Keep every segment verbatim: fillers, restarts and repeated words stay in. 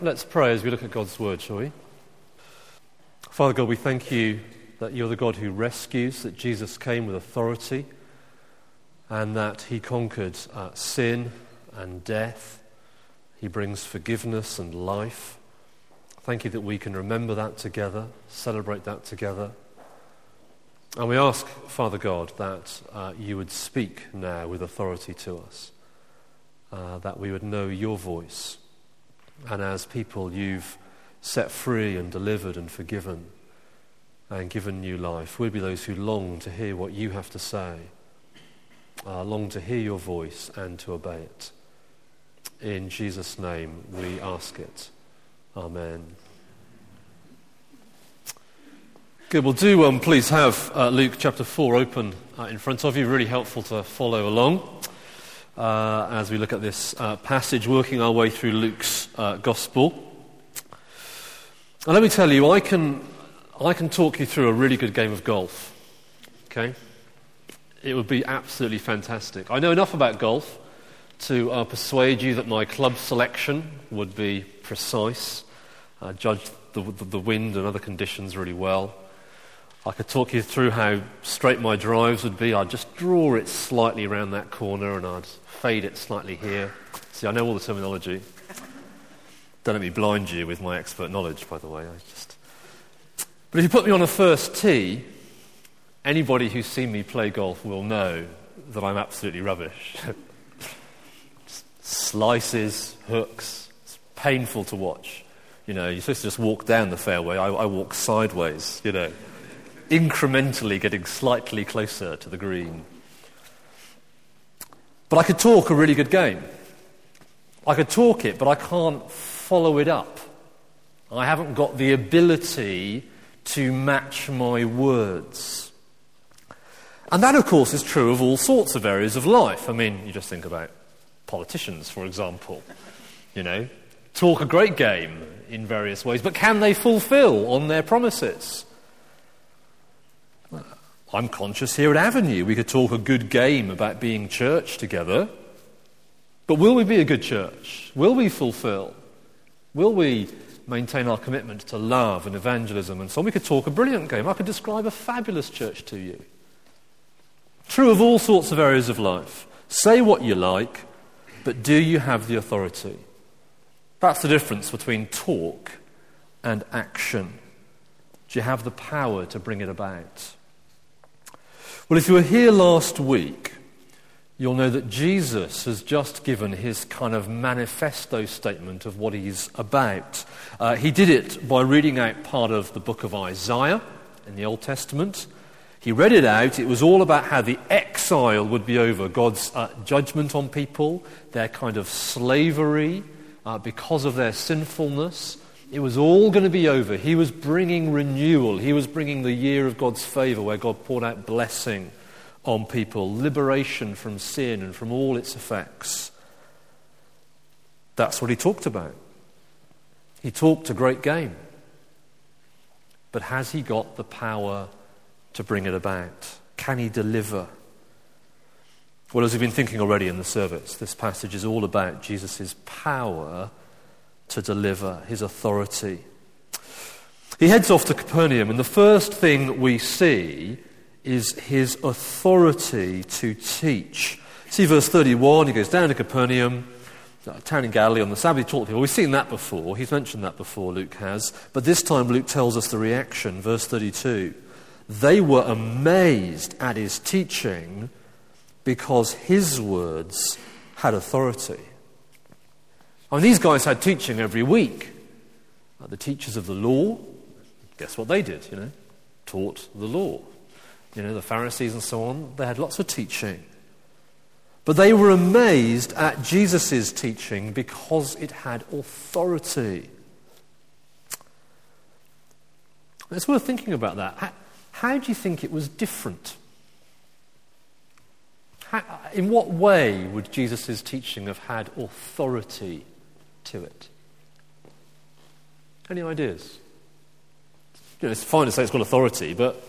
Let's pray as we look at God's word, shall we? Father God, we thank you that you're the God who rescues, that Jesus came with authority, and that he conquered uh, sin and death. He brings forgiveness and life. Thank you that we can remember that together, celebrate that together. And we ask, Father God, that uh, you would speak now with authority to us, uh, that we would know your voice. And as people you've set free and delivered and forgiven and given new life, we'll be those who long to hear what you have to say, uh, long to hear your voice and to obey it. In Jesus' name we ask it. Amen. Good, well do um, please have uh, Luke chapter four open uh, in front of you. Really helpful to follow along uh, as we look at this uh, passage, working our way through Luke's uh, Gospel. And let me tell you, I can I can talk you through a really good game of golf. Okay? It would be absolutely fantastic. I know enough about golf to uh, persuade you that my club selection would be precise, uh, judge the, the, the wind and other conditions really well. I could talk you through how straight my drives would be. I'd just draw it slightly around that corner and I'd fade it slightly here. See, I know all the terminology. Don't let me blind you with my expert knowledge, by the way. I just. But if you put me on a first tee, anybody who's seen me play golf will know that I'm absolutely rubbish. Slices, hooks, it's painful to watch. You know, you're supposed to just walk down the fairway. I, I walk sideways, you know, incrementally getting slightly closer to the green. But I could talk a really good game. I could talk it, but I can't follow it up. I haven't got the ability to match my words. And that, of course, is true of all sorts of areas of life. I mean, you just think about politicians, for example. You know, talk a great game in various ways, but can they fulfill on their promises? I'm conscious here at Avenue we could talk a good game about being church together, but will we be a good church? Will we fulfill? Will we maintain our commitment to love and evangelism and so on? We could talk a brilliant game. I could describe a fabulous church to you. True of all sorts of areas of life. Say what you like, but do you have the authority? That's the difference between talk and action. Do you have the power to bring it about? Well, if you were here last week, you'll know that Jesus has just given his kind of manifesto statement of what he's about. Uh, he did it by reading out part of the book of Isaiah in the Old Testament. He read it out. It was all about how the exile would be over, God's uh, judgment on people, their kind of slavery uh, because of their sinfulness. It was all going to be over. He was bringing renewal. He was bringing the year of God's favor where God poured out blessing on people, liberation from sin and from all its effects. That's what he talked about. He talked a great game. But has he got the power to bring it about? Can he deliver? Well, as we've been thinking already in the service, this passage is all about Jesus' power to deliver, his authority. He heads off to Capernaum, and the first thing we see is his authority to teach. See verse thirty-one, he goes down to Capernaum, a town in Galilee, on the Sabbath. He taught people. We've seen that before. He's mentioned that before, Luke has. But this time Luke tells us the reaction. Verse thirty-two. They were amazed at his teaching because his words had authority. I mean, these guys had teaching every week. Uh, the teachers of the law, guess what they did, you know? Taught the law. You know, the Pharisees and so on, they had lots of teaching. But they were amazed at Jesus' teaching because it had authority. It's worth thinking about that. How, how do you think it was different? How, in what way would Jesus' teaching have had authority to it? Any ideas? You know, it's fine to say it's got authority, but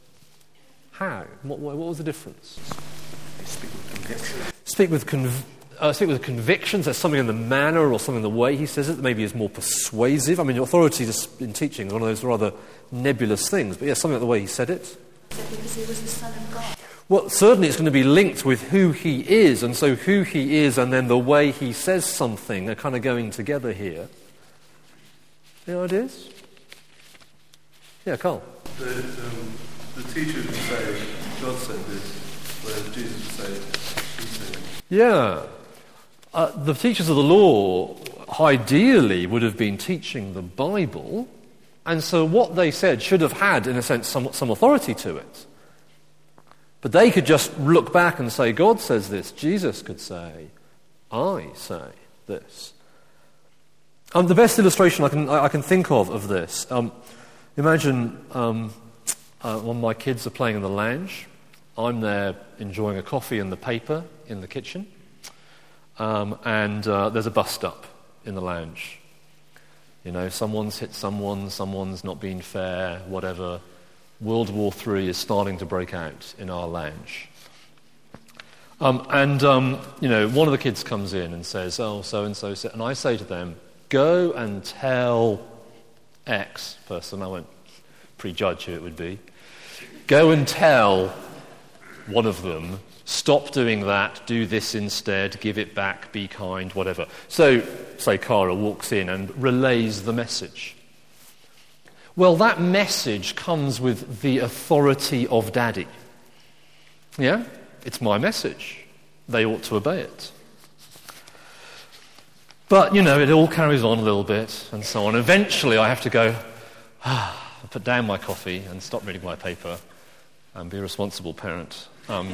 how? What, what was the difference? Speak with conviction. Speak with conv- uh, speak with convictions. There's something in the manner or something in the way he says it that maybe is more persuasive. I mean, authority just in teaching is one of those rather nebulous things. But yeah, something like the way he said it. Is it because he was the Son of God? Well, certainly it's going to be linked with who he is. And so who he is and then the way he says something are kind of going together here. Any ideas? Yeah, Carl. The, um, the teacher would say, God said this, whereas Jesus would say, he said it. Yeah. Uh, the teachers of the law ideally would have been teaching the Bible, and so what they said should have had, in a sense, some, some authority to it. But they could just look back and say, God says this. Jesus could say, I say this. Um, the best illustration I can, I, I can think of of this, um, imagine um, uh, when my kids are playing in the lounge. I'm there enjoying a coffee and the paper in the kitchen, um, and uh, there's a bust-up in the lounge. You know, someone's hit someone, someone's not been fair, whatever. World War Three is starting to break out in our lounge. Um, and, um, you know, one of the kids comes in and says, oh, so-and-so, and I say to them, go and tell X person, I won't prejudge who it would be, go and tell one of them, stop doing that, do this instead, give it back, be kind, whatever. So, say Cara walks in and relays the message. Well, that message comes with the authority of Daddy. Yeah? It's my message. They ought to obey it. But, you know, it all carries on a little bit and so on. Eventually I have to go, ah, put down my coffee and stop reading my paper and be a responsible parent. Um,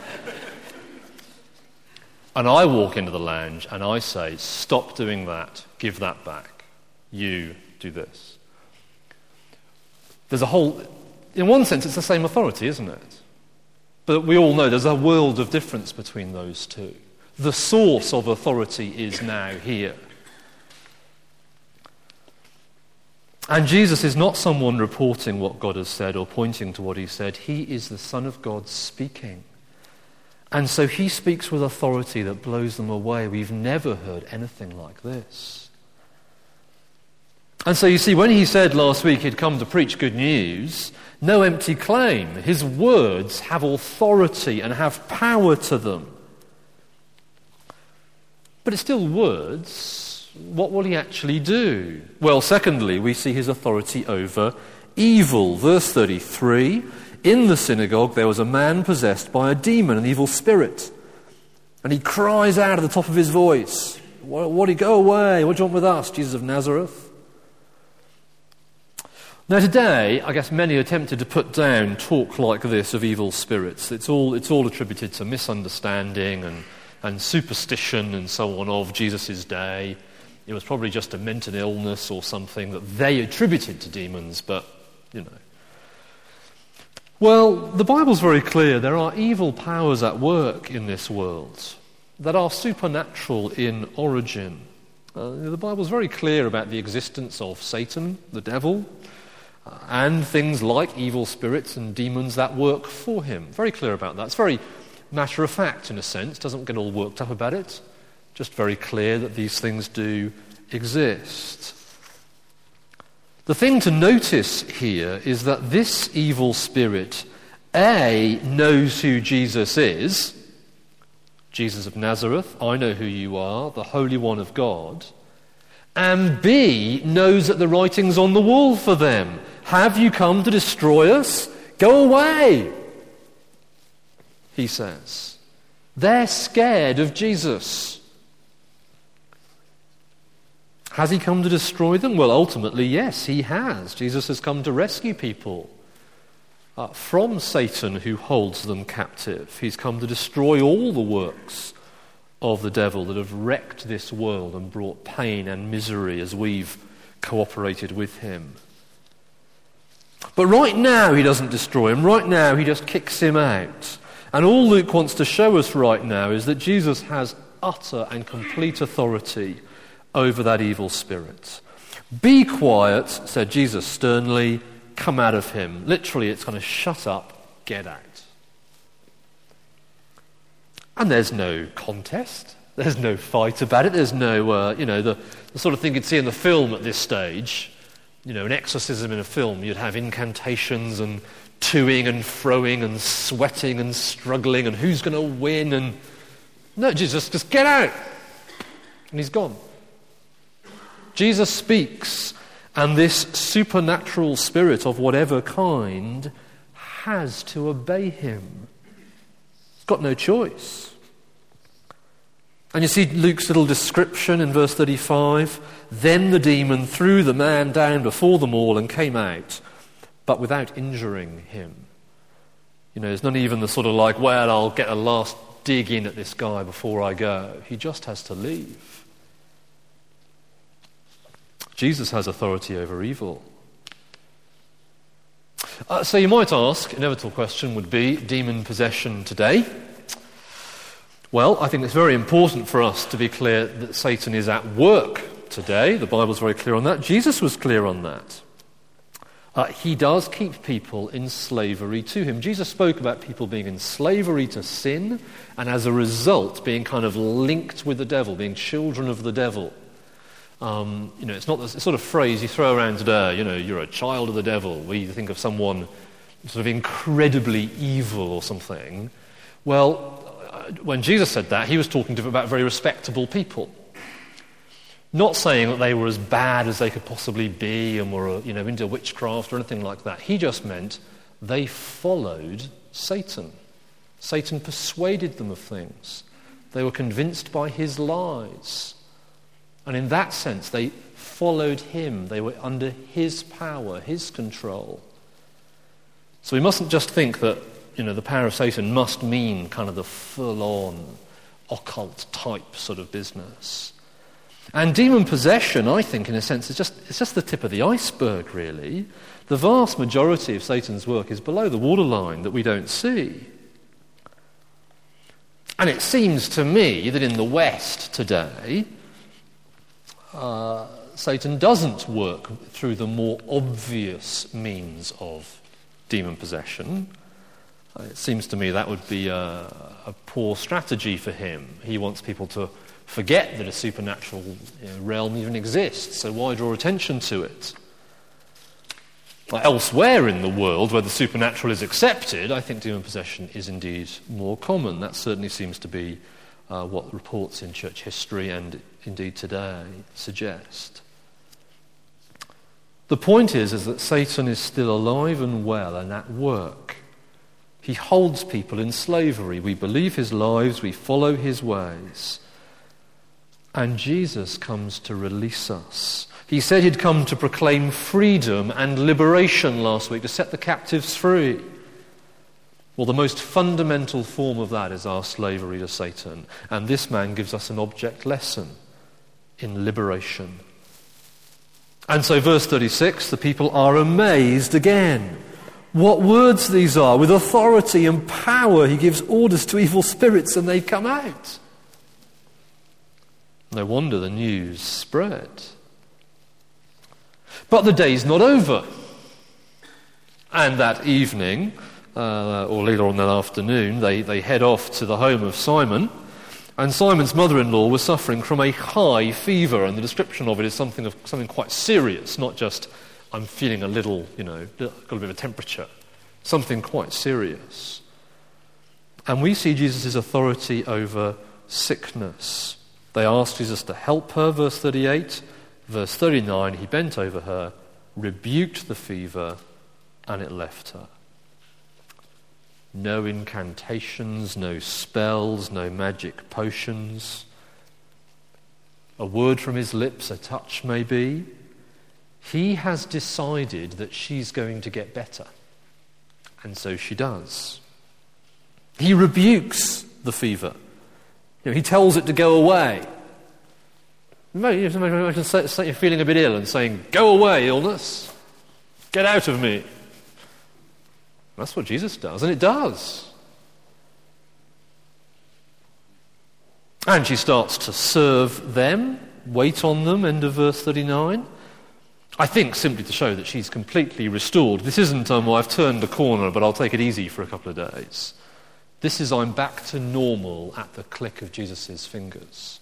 and I walk into the lounge and I say, stop doing that, give that back. You do this. There's a whole, in one sense it's the same authority, isn't it? But we all know there's a world of difference between those two. The source of authority is now here. And Jesus is not someone reporting what God has said or pointing to what he said. He is the Son of God speaking. And so he speaks with authority that blows them away. We've never heard anything like this. And so you see, when he said last week he'd come to preach good news, no empty claim. His words have authority and have power to them. But it's still words. What will he actually do? Well, secondly, we see his authority over evil. Verse thirty-three, in the synagogue there was a man possessed by a demon, an evil spirit. And he cries out at the top of his voice, what, what do you go away? What do you want with us, Jesus of Nazareth? Now today, I guess many are tempted to put down talk like this of evil spirits. It's all, it's all attributed to misunderstanding and, and superstition and so on of Jesus' day. It was probably just a mental illness or something that they attributed to demons, but, you know. Well, the Bible's very clear. There are evil powers at work in this world that are supernatural in origin. Uh, the Bible's very clear about the existence of Satan, the devil, and things like evil spirits and demons that work for him. Very clear about that. It's very matter of fact in a sense. Doesn't get all worked up about it. Just very clear that these things do exist. The thing to notice here is that this evil spirit, A, knows who Jesus is. Jesus of Nazareth, I know who you are, the Holy One of God. And B, knows that the writing's on the wall for them. Have you come to destroy us? Go away, he says. They're scared of Jesus. Has he come to destroy them? Well, ultimately, yes, he has. Jesus has come to rescue people uh, from Satan who holds them captive. He's come to destroy all the works of the devil that have wrecked this world and brought pain and misery as we've cooperated with him. But right now he doesn't destroy him. Right now he just kicks him out. And all Luke wants to show us right now is that Jesus has utter and complete authority over that evil spirit. Be quiet, said Jesus sternly, come out of him. Literally it's kind of shut up, get out. And there's no contest. There's no fight about it. There's no, uh, you know, the, the sort of thing you'd see in the film at this stage. You know, an exorcism in a film, you'd have incantations and toing and froing and sweating and struggling and who's going to win and... No, Jesus, just get out. And he's gone. Jesus speaks, and this supernatural spirit of whatever kind has to obey him. It's got no choice. And you see Luke's little description in verse thirty-five. Then the demon threw the man down before them all and came out, but without injuring him. You know, there's not even the sort of like, well, I'll get a last dig in at this guy before I go. He just has to leave. Jesus has authority over evil. Uh, so you might ask, inevitable question would be, demon possession today? Well, I think it's very important for us to be clear that Satan is at work today. The Bible's very clear on that. Jesus was clear on that. Uh, he does keep people in slavery to him. Jesus spoke about people being in slavery to sin and as a result being kind of linked with the devil, being children of the devil. Um, you know, it's not the sort of phrase you throw around today, you know, you're a child of the devil, where you think of someone sort of incredibly evil or something. Well, when Jesus said that, he was talking to about very respectable people. Not saying that they were as bad as they could possibly be and were, you know, into witchcraft or anything like that. He just meant they followed Satan. Satan persuaded them of things. They were convinced by his lies. And in that sense, they followed him. They were under his power, his control. So we mustn't just think that, you know, the power of Satan must mean kind of the full-on occult type sort of business. And demon possession, I think, in a sense, is just it's just the tip of the iceberg, really. The vast majority of Satan's work is below the waterline that we don't see. And it seems to me that in the West today, uh, Satan doesn't work through the more obvious means of demon possession. Uh, it seems to me that would be a, a poor strategy for him. He wants people to forget that a supernatural, you know, realm even exists, so why draw attention to it? Like elsewhere in the world, where the supernatural is accepted, I think demon possession is indeed more common. That certainly seems to be uh, what reports in church history and indeed today suggest. The point is, is that Satan is still alive and well and at work. He holds people in slavery. We believe his lies, we follow his ways. And Jesus comes to release us. He said he'd come to proclaim freedom and liberation last week, to set the captives free. Well, the most fundamental form of that is our slavery to Satan. And this man gives us an object lesson in liberation. And so verse thirty-six, the people are amazed again. What words these are! With authority and power he gives orders to evil spirits and they come out. No wonder the news spread. But the day's not over. And that evening, uh, or later on that afternoon, they, they head off to the home of Simon. And Simon's mother-in-law was suffering from a high fever, and the description of it is something of something quite serious, not just, I'm feeling a little, you know, got a bit of a temperature. Something quite serious. And we see Jesus' authority over sickness. They asked Jesus to help her, verse thirty-eight. Verse thirty-nine, he bent over her, rebuked the fever, and it left her. No incantations, no spells, no magic potions. A word from his lips, a touch maybe. He has decided that she's going to get better. And so she does. He rebukes the fever. You know, he tells it to go away. Imagine you're feeling a bit ill and saying, "Go away, illness. Get out of me." That's what Jesus does, and it does. And she starts to serve them, wait on them, end of verse thirty-nine. I think simply to show that she's completely restored. This isn't, um, well, I've turned the corner, but I'll take it easy for a couple of days. This is I'm back to normal at the click of Jesus' fingers.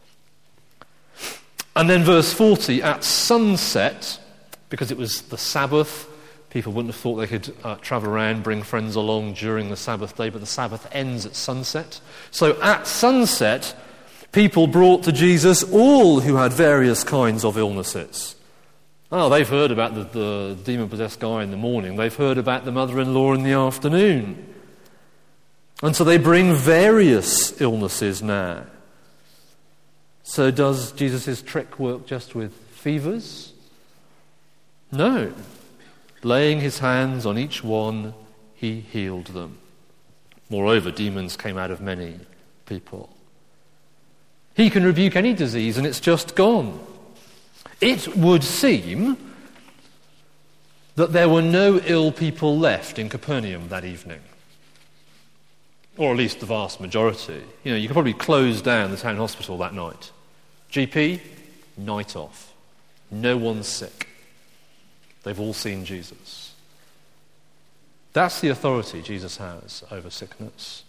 And then verse forty, at sunset, because it was the Sabbath, people wouldn't have thought they could uh, travel around, bring friends along during the Sabbath day, but the Sabbath ends at sunset. So at sunset, people brought to Jesus all who had various kinds of illnesses. Oh, they've heard about the, the demon-possessed guy in the morning. They've heard about the mother-in-law in the afternoon. And so they bring various illnesses now. So does Jesus' trick work just with fevers? No. Laying his hands on each one, he healed them. Moreover, demons came out of many people. He can rebuke any disease and it's just gone. It would seem that there were no ill people left in Capernaum that evening. Or at least the vast majority. You know, you could probably close down the town hospital that night. G P, night off. No one's sick. They've all seen Jesus. That's the authority Jesus has over sickness.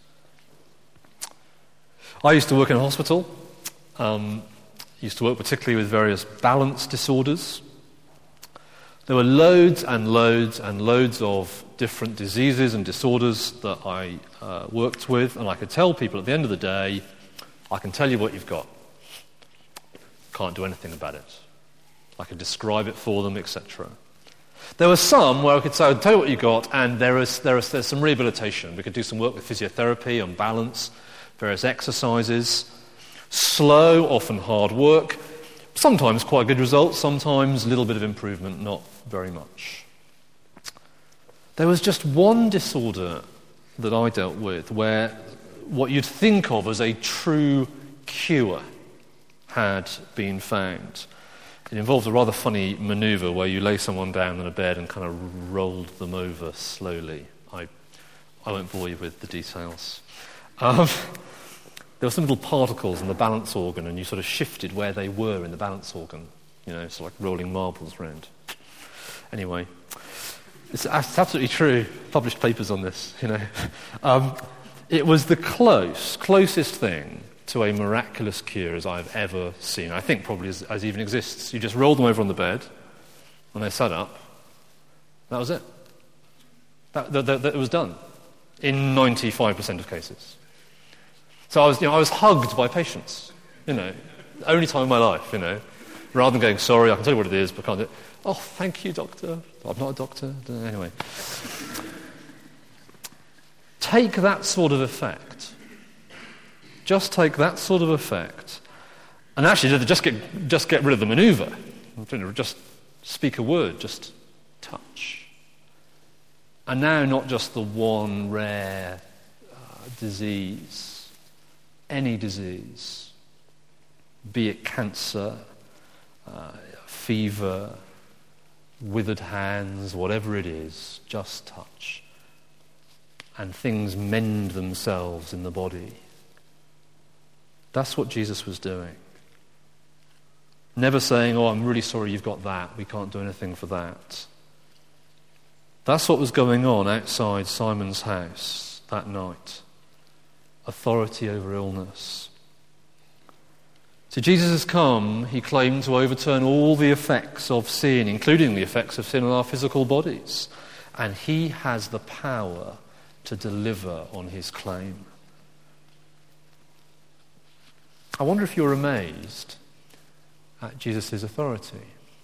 I used to work in a hospital. Um, used to work particularly with various balance disorders. There were loads and loads and loads of different diseases and disorders that I uh, worked with, and I could tell people at the end of the day, I can tell you what you've got. Can't do anything about it. I could describe it for them, et cetera. There were some where I could say, I'll tell you what you got, and there is, there is there's some rehabilitation. We could do some work with physiotherapy on balance, various exercises. Slow, often hard work. Sometimes quite good results, sometimes a little bit of improvement, not very much. There was just one disorder that I dealt with where what you'd think of as a true cure had been found. It involved a rather funny manoeuvre where you lay someone down on a bed and kind of rolled them over slowly. I, I won't bore you with the details. Um, there were some little particles in the balance organ and you sort of shifted where they were in the balance organ. You know, it's like rolling marbles round. Anyway, it's, it's absolutely true. Published papers on this, you know. Um, it was the close, closest thing to a miraculous cure as I've ever seen. I think probably as, as even exists. You just rolled them over on the bed, and they sat up. That was it. That, that, that, that it was done in ninety-five percent of cases. So I was, you know, I was hugged by patients. You know, only time in my life. You know, rather than going, sorry, I can tell you what it is, but I can't do it. Oh, thank you, doctor. I'm not a doctor. Anyway, take that sort of effect. Just take that sort of effect, and actually just get just get rid of the manoeuvre. Just speak a word, just touch. And now not just the one rare uh, disease, any disease, be it cancer, uh, fever, withered hands, whatever it is, just touch. And things mend themselves in the body. That's what Jesus was doing. Never saying, oh, I'm really sorry you've got that. We can't do anything for that. That's what was going on outside Simon's house that night. Authority over illness. So Jesus has come, he claimed to overturn all the effects of sin, including the effects of sin on our physical bodies. And he has the power to deliver on his claim. I wonder if you're amazed at Jesus' authority.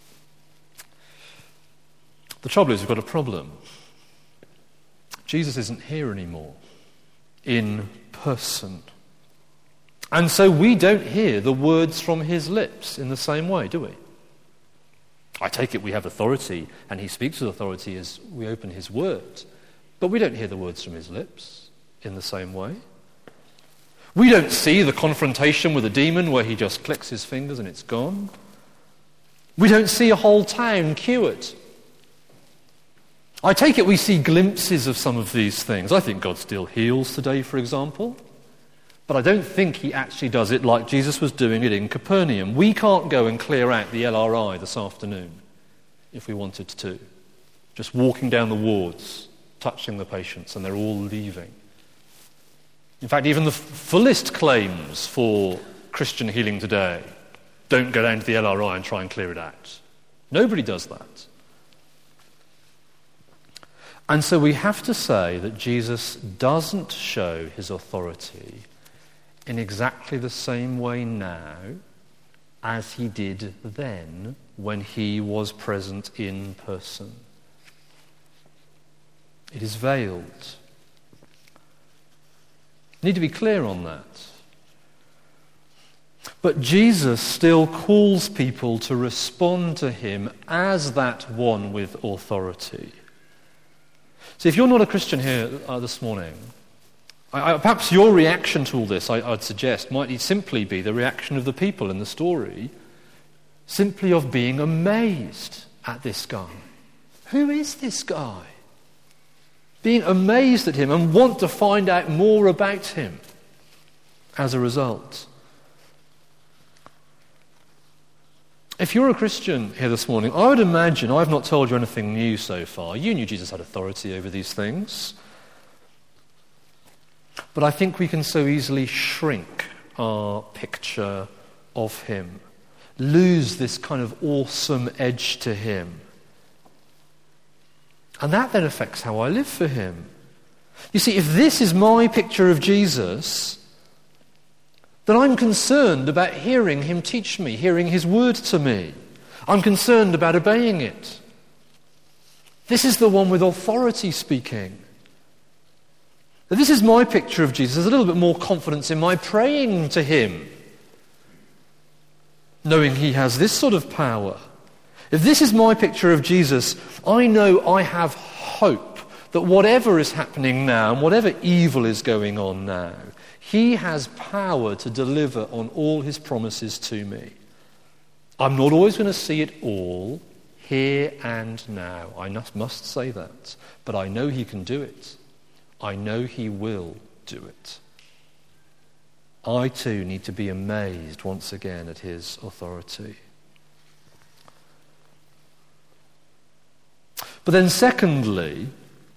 The trouble is we've got a problem. Jesus isn't here anymore, in person. And so we don't hear the words from his lips in the same way, do we? I take it we have authority, and he speaks with authority as we open his word. But we don't hear the words from his lips in the same way. We don't see the confrontation with a demon where he just clicks his fingers and it's gone. We don't see a whole town cured. I take it we see glimpses of some of these things. I think God still heals today, for example. But I don't think he actually does it like Jesus was doing it in Capernaum. We can't go and clear out the L R I this afternoon if we wanted to. Just walking down the wards, touching the patients, and they're all leaving. In fact, even the fullest claims for Christian healing today don't go down to the L R I and try and clear it out. Nobody does that. And so we have to say that Jesus doesn't show his authority in exactly the same way now as he did then when he was present in person. It is veiled. We need to be clear on that. But Jesus still calls people to respond to him as that one with authority. So if you're not a Christian here uh, this morning, I, I, perhaps your reaction to all this, I, I'd suggest, might simply be the reaction of the people in the story, simply of being amazed at this guy. Who is this guy? Being amazed at him and want to find out more about him as a result. If you're a Christian here this morning, I would imagine, I've not told you anything new so far. You knew Jesus had authority over these things. But I think we can so easily shrink our picture of him, lose this kind of awesome edge to him. And that then affects how I live for him. You see, if this is my picture of Jesus, then I'm concerned about hearing him teach me, hearing his word to me. I'm concerned about obeying it. This is the one with authority speaking. If this is my picture of Jesus, there's a little bit more confidence in my praying to him, knowing he has this sort of power. If this is my picture of Jesus, I know I have hope that whatever is happening now and whatever evil is going on now, he has power to deliver on all his promises to me. I'm not always going to see it all here and now. I must say that. But I know he can do it. I know he will do it. I too need to be amazed once again at his authority. But then secondly,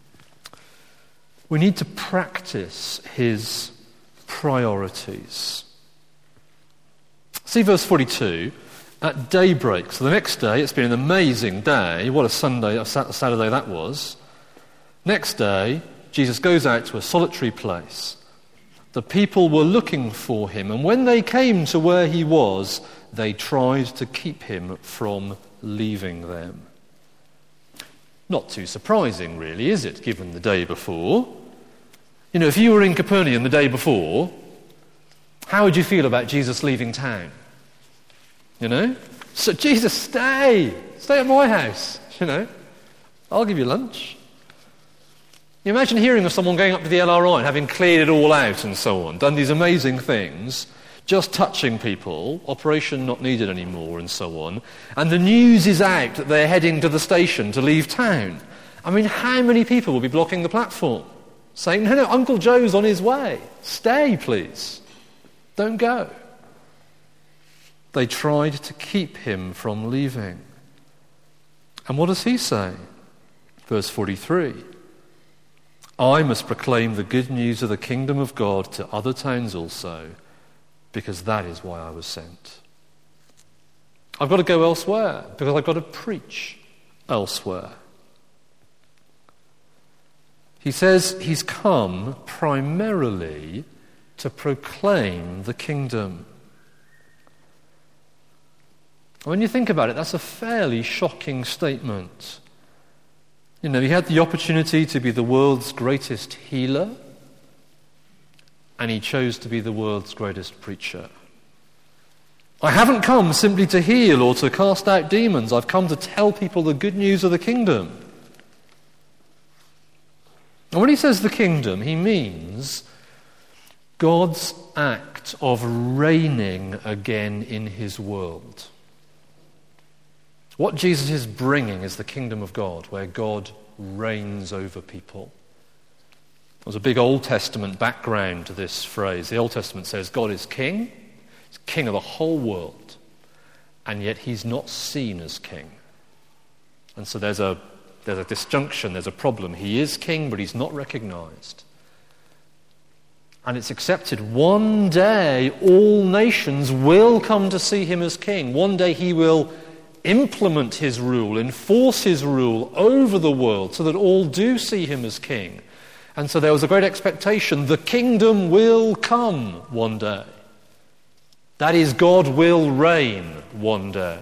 we need to practice his priorities. See verse forty-two, at daybreak. So the next day, it's been an amazing day. What a Sunday, a Saturday that was. Next day, Jesus goes out to a solitary place. The people were looking for him, and when they came to where he was, they tried to keep him from leaving them. Not too surprising, really, is it, given the day before? You know, if you were in Capernaum the day before, how would you feel about Jesus leaving town? You know? So, Jesus, stay! Stay at my house, you know? I'll give you lunch. You imagine hearing of someone going up to the L R I and having cleared it all out and so on, done these amazing things, just touching people, operation not needed anymore and so on, and the news is out that they're heading to the station to leave town. I mean, how many people will be blocking the platform? Saying, no, no, Uncle Joe's on his way. Stay, please. Don't go. They tried to keep him from leaving. And what does he say? Verse forty-three. I must proclaim the good news of the kingdom of God to other towns also, because that is why I was sent. I've got to go elsewhere, because I've got to preach elsewhere. He says he's come primarily to proclaim the kingdom. When you think about it, that's a fairly shocking statement. You know, he had the opportunity to be the world's greatest healer, and he chose to be the world's greatest preacher. I haven't come simply to heal or to cast out demons. I've come to tell people the good news of the kingdom. And when he says the kingdom, he means God's act of reigning again in his world. What Jesus is bringing is the kingdom of God, where God reigns over people. There's a big Old Testament background to this phrase. The Old Testament says God is king. He's king of the whole world. And yet he's not seen as king. And so there's a there's a disjunction, there's a problem. He is king, but he's not recognized. and it's accepted, one day all nations will come to see him as king. One day he will implement his rule, enforce his rule over the world so that all do see him as king. And so there was a great expectation, the kingdom will come one day. That is, God will reign one day.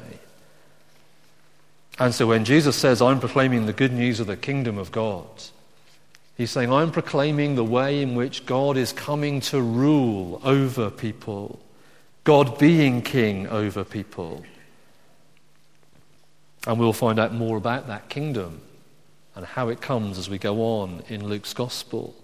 And so when Jesus says, I'm proclaiming the good news of the kingdom of God, he's saying, I'm proclaiming the way in which God is coming to rule over people, God being king over people. And we'll find out more about that kingdom and how it comes as we go on in Luke's gospel.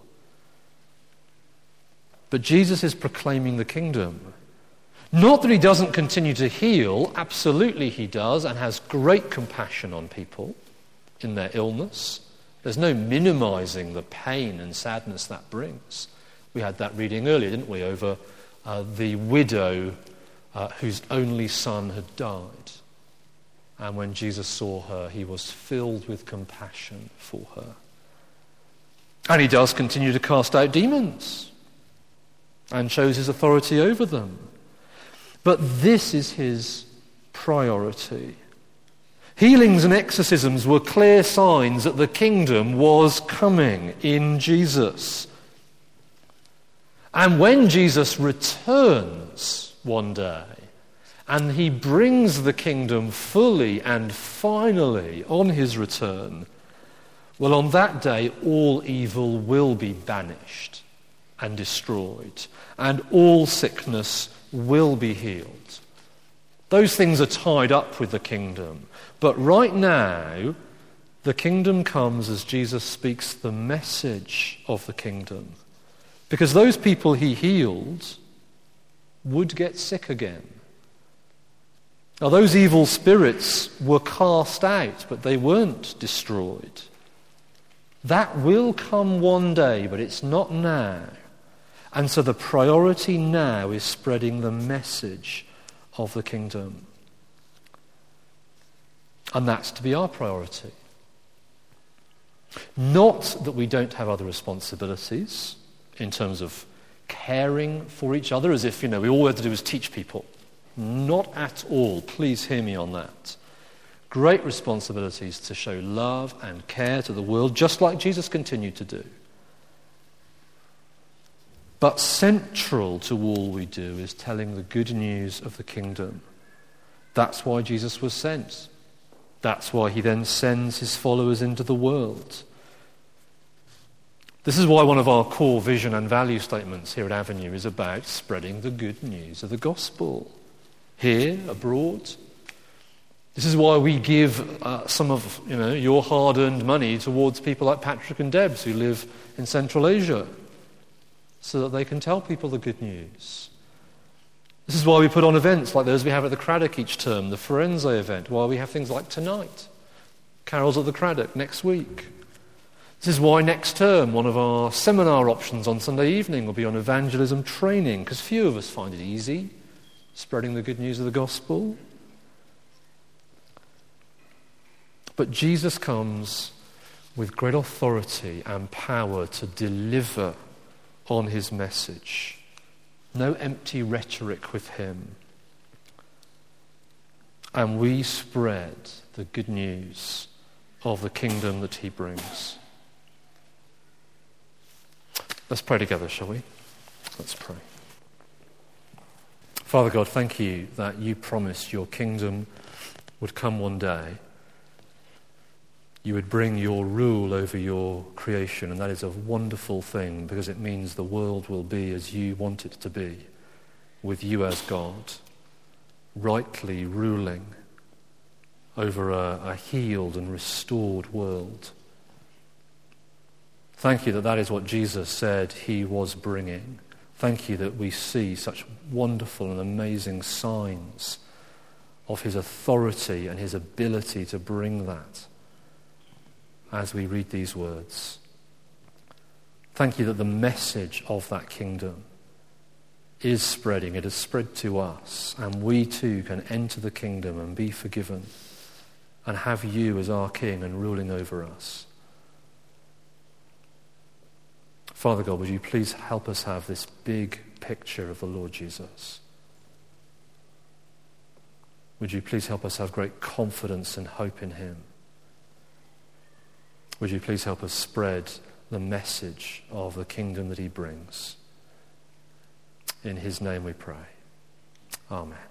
But Jesus is proclaiming the kingdom. Not that he doesn't continue to heal, absolutely he does, and has great compassion on people in their illness. There's no minimizing the pain and sadness that brings. We had that reading earlier, didn't we, over uh, the widow uh, whose only son had died. And when Jesus saw her, he was filled with compassion for her. And he does continue to cast out demons and shows his authority over them. But this is his priority. Healings and exorcisms were clear signs that the kingdom was coming in Jesus. And when Jesus returns one day, and he brings the kingdom fully and finally on his return, well, on that day, all evil will be banished and destroyed, and all sickness will be healed. Those things are tied up with the kingdom. But right now, the kingdom comes as Jesus speaks the message of the kingdom. Because those people he healed would get sick again. Now, those evil spirits were cast out, but they weren't destroyed. That will come one day, but it's not now. And so the priority now is spreading the message of the kingdom. And that's to be our priority. Not that we don't have other responsibilities in terms of caring for each other, as if, you know, we all we have to do is teach people. Not at all. Please hear me on that. Great responsibilities to show love and care to the world, just like Jesus continued to do. But central to all we do is telling the good news of the kingdom. That's why Jesus was sent. That's why he then sends his followers into the world. This is why one of our core vision and value statements here at Avenue is about spreading the good news of the gospel. Here, abroad. This is why we give uh, some of you know your hard-earned money towards people like Patrick and Debs who live in Central Asia, so that they can tell people the good news. This is why we put on events like those we have at the Craddock each term, the Firenze event, why we have things like tonight, Carols at the Craddock next week. This is why next term one of our seminar options on Sunday evening will be on evangelism training, because few of us find it easy spreading the good news of the gospel. But Jesus comes with great authority and power to deliver on his message. No empty rhetoric with him. And we spread the good news of the kingdom that he brings. Let's pray together, shall we? Let's pray. Father God, thank you that you promised your kingdom would come one day. You would bring your rule over your creation, and that is a wonderful thing because it means the world will be as you want it to be, with you as God, rightly ruling over a, a healed and restored world. Thank you that that is what Jesus said he was bringing. Thank you that we see such wonderful and amazing signs of his authority and his ability to bring that as we read these words. Thank you that the message of that kingdom is spreading. It has spread to us, and we too can enter the kingdom and be forgiven and have you as our king and ruling over us. Father God, would you please help us have this big picture of the Lord Jesus? Would you please help us have great confidence and hope in him? Would you please help us spread the message of the kingdom that he brings? In his name we pray. Amen.